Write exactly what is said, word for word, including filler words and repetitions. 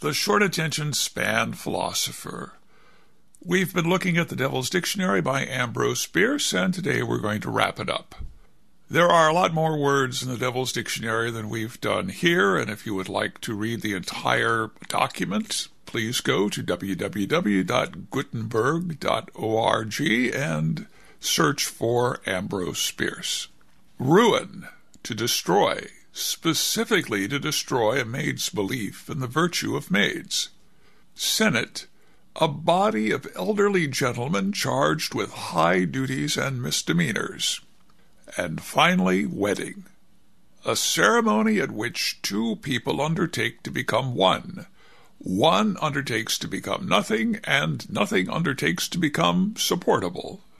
the short attention span philosopher. We've been looking at the Devil's Dictionary by Ambrose Bierce, and today we're going to wrap it up. There are a lot more words in the Devil's Dictionary than we've done here, and if you would like to read the entire document, please go to w w w dot gutenberg dot org and search for Ambrose Bierce. Ruin, to destroy, specifically to destroy a maid's belief in the virtue of maids. Senate, a body of elderly gentlemen charged with high duties and misdemeanors. And finally, wedding, a ceremony at which two people undertake to become one. One undertakes to become nothing, and nothing undertakes to become supportable.